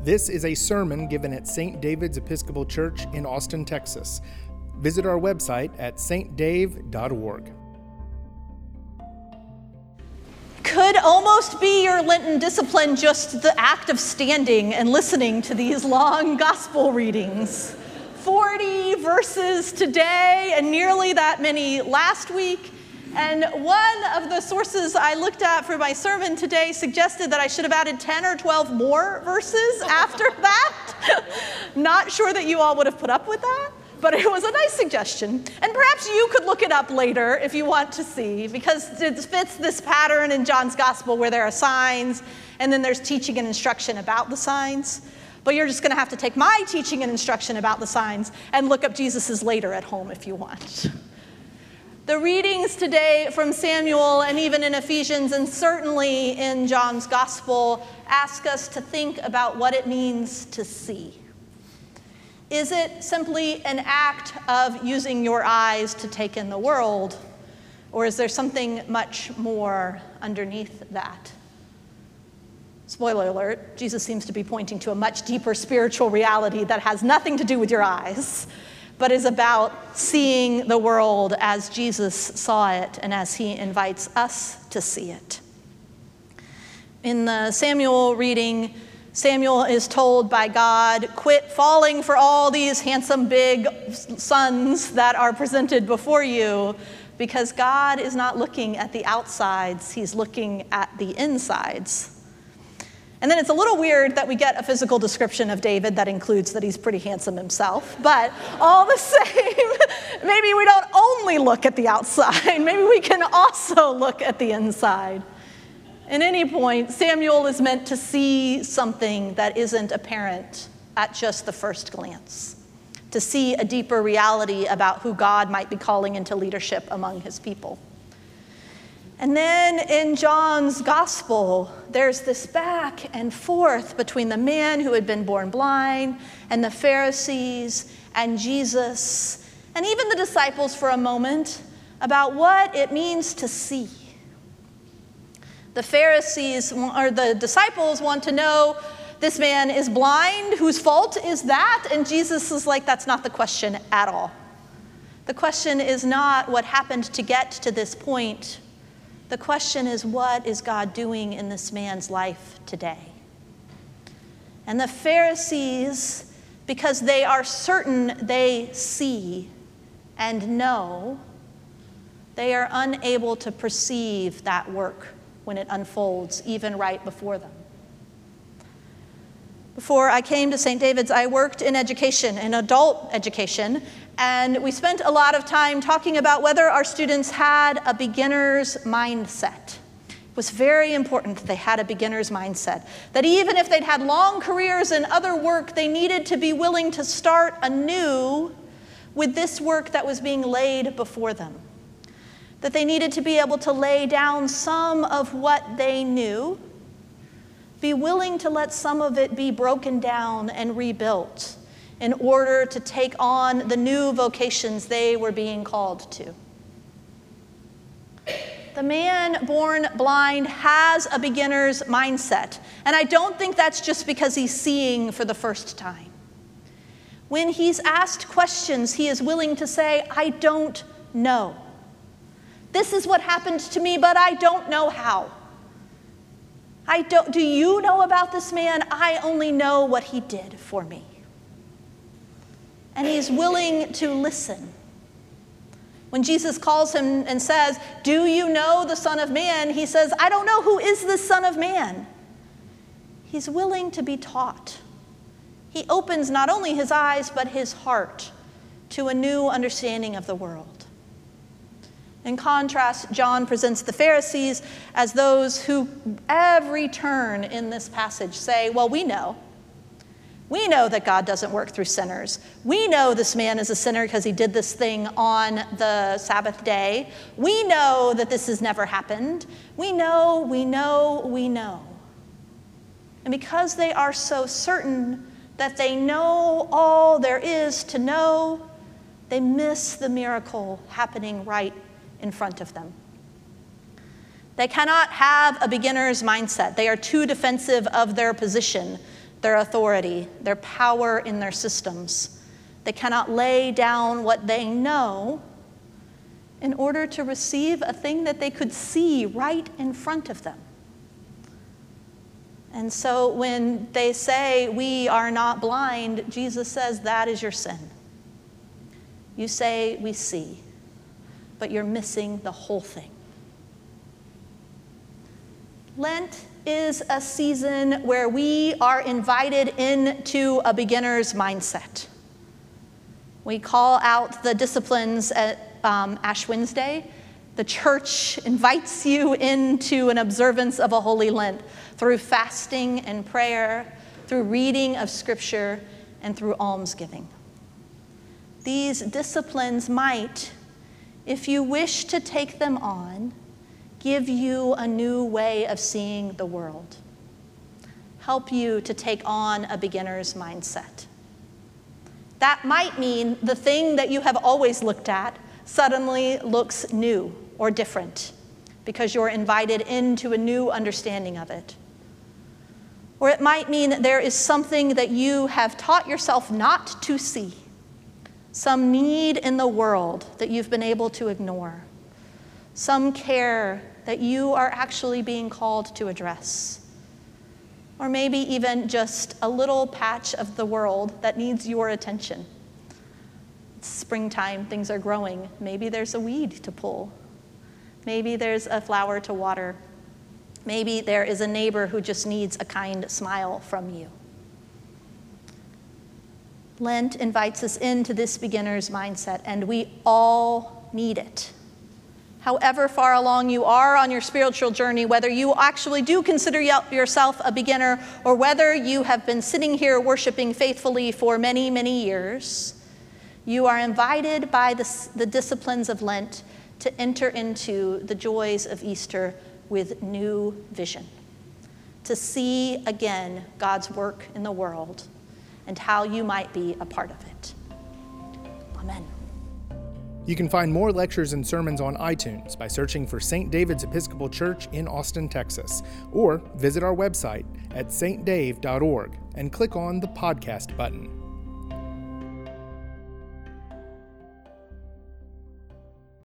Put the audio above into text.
This is a sermon given at St. David's Episcopal Church in Austin, Texas. Visit our website at stdave.org. Could almost be your Lenten discipline just the act of standing and listening to these long gospel readings. 40 verses today and nearly that many last week. And one of the sources I looked at for my sermon today suggested that I should have added 10 or 12 more verses after that. Not sure that you all would have put up with that, but it was a nice suggestion. And perhaps you could look it up later if you want to see, because it fits this pattern in John's gospel where there are signs and then there's teaching and instruction about the signs. But you're just going to have to take my teaching and instruction about the signs and look up Jesus's later at home if you want. The readings today from Samuel and even in Ephesians and certainly in John's gospel ask us to think about what it means to see. Is it simply an act of using your eyes to take in the world, or is there something much more underneath that? Spoiler alert, Jesus seems to be pointing to a much deeper spiritual reality that has nothing to do with your eyes, but is about seeing the world as Jesus saw it and as he invites us to see it. In the Samuel reading, Samuel is told by God, quit falling for all these handsome big sons that are presented before you, because God is not looking at the outsides, he's looking at the insides. And then it's a little weird that we get a physical description of David that includes that he's pretty handsome himself. But all the same, maybe we don't only look at the outside. Maybe we can also look at the inside. At any point, Samuel is meant to see something that isn't apparent at just the first glance, to see a deeper reality about who God might be calling into leadership among his people. And then in John's gospel, there's this back and forth between the man who had been born blind and the Pharisees and Jesus and even the disciples for a moment about what it means to see. The Pharisees or the disciples want to know, this man is blind, whose fault is that? And Jesus is like, that's not the question at all. The question is not what happened to get to this point. The question is, what is God doing in this man's life today? And the Pharisees, because they are certain they see and know, they are unable to perceive that work when it unfolds, even right before them. Before I came to St. David's, I worked in education, in adult education, and we spent a lot of time talking about whether our students had a beginner's mindset. It was very important that they had a beginner's mindset, that even if they'd had long careers in other work, they needed to be willing to start anew with this work that was being laid before them, that they needed to be able to lay down some of what they knew, be willing to let some of it be broken down and rebuilt in order to take on the new vocations they were being called to. The man born blind has a beginner's mindset, and I don't think that's just because he's seeing for the first time. When he's asked questions, he is willing to say, I don't know. This is what happened to me, but I don't know how. Do you know about this man? I only know what he did for me. And he's willing to listen. When Jesus calls him and says, do you know the Son of Man? He says, I don't know, who is the Son of Man? He's willing to be taught. He opens not only his eyes, but his heart to a new understanding of the world. In contrast, John presents the Pharisees as those who every turn in this passage say, well, we know. We know that God doesn't work through sinners. We know this man is a sinner because he did this thing on the Sabbath day. We know that this has never happened. We know. And because they are so certain that they know all there is to know, they miss the miracle happening right in front of them. They cannot have a beginner's mindset. They are too defensive of their position, their authority, their power in their systems. They cannot lay down what they know in order to receive a thing that they could see right in front of them. And so when they say, we are not blind, Jesus says, that is your sin. You say, we see, but you're missing the whole thing. Lent is a season where we are invited into a beginner's mindset. We call out the disciplines at Ash Wednesday. The church invites you into an observance of a Holy Lent through fasting and prayer, through reading of Scripture, and through almsgiving. These disciplines might, if you wish to take them on, give you a new way of seeing the world, help you to take on a beginner's mindset. That might mean the thing that you have always looked at suddenly looks new or different because you're invited into a new understanding of it. Or it might mean there is something that you have taught yourself not to see, some need in the world that you've been able to ignore, some care that you are actually being called to address. Or maybe even just a little patch of the world that needs your attention. It's springtime, things are growing. Maybe there's a weed to pull. Maybe there's a flower to water. Maybe there is a neighbor who just needs a kind smile from you. Lent invites us into this beginner's mindset, and we all need it. However far along you are on your spiritual journey, whether you actually do consider yourself a beginner or whether you have been sitting here worshiping faithfully for many, many years, you are invited by the disciplines of Lent to enter into the joys of Easter with new vision, to see again God's work in the world and how you might be a part of it. Amen. You can find more lectures and sermons on iTunes by searching for St. David's Episcopal Church in Austin, Texas, or visit our website at stdave.org and click on the podcast button.